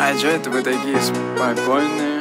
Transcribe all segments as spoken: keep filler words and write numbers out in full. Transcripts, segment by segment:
А чё это вы такие спокойные?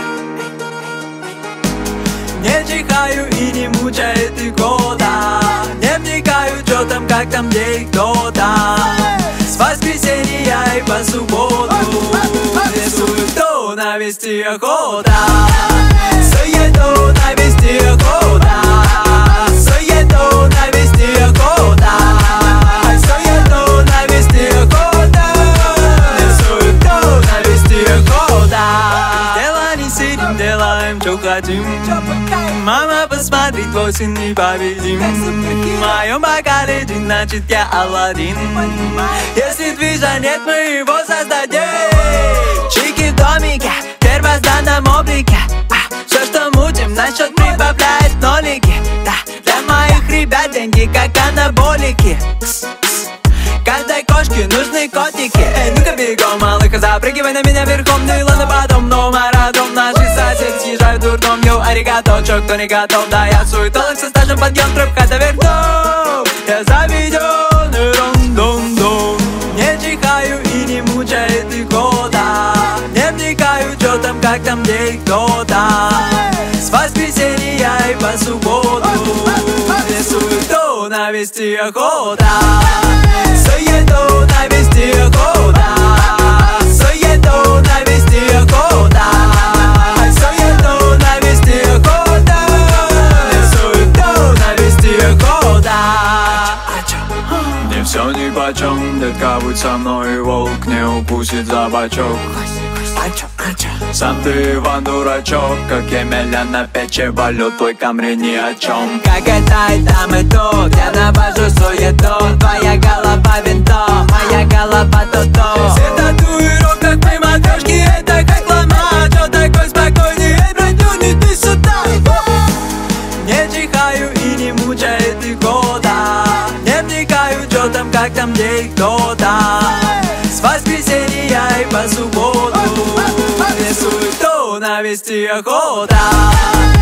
Не чихаю и не мучает и года. Не вникаю, чё там, как там, где и кто там. С воскресенья и по субботу рисую, кто навести охота. Суету навести охота. Суету навести охота. Суету навести охота. Рисую, кто навести охота. Дела не сидим, делаем, чё хотим. Мама, посмотри, твой сын непобедим. В моем бокале джин, значит я Аладдин. Если движа нет, мы его создадим. Чики в домике, в первозданном облике. Все, что мутим, на счет прибавляет нолики. Да, для моих ребят деньги как анаболики. Каждой кошке нужны котики. Эй, ну-ка бегом, малыха, запрыгивай на меня верхом. Ну и ладно потом, но марадом. Наши соседи съезжают в дурдом. Йоу, аригато, чё, кто не готов? Да, я суетолог со стажем, подъем, трубка до верхов. Я заведен, и рон-дон-дон. Не чихаю и не мучает и года. Не вникаю, чё там, как там, где и кто там. С воскресенья и по субботу рисую, кто навести охота. Суету навести охота. Суету навести охота. Суету навести охота. Суету навести охота. Мне все нипочем, детка, будь со мной, волк не укусит за бочок. Сам ты, Иван, дурачок, как Емеля на печи валю, твой Камри ни о чем. Как это и там и тут, я навожу суету. Твоя голова винтом, моя голова то-то. Все татуировки при матрешке, это как ломать. Чё такой спокойный, эй, братью, не ты сюда. Не чихаю и не мучает и года. Не вникаю, чё там, как там, где и кто там. С воскресенья и по субботу рисую, кто навести охота.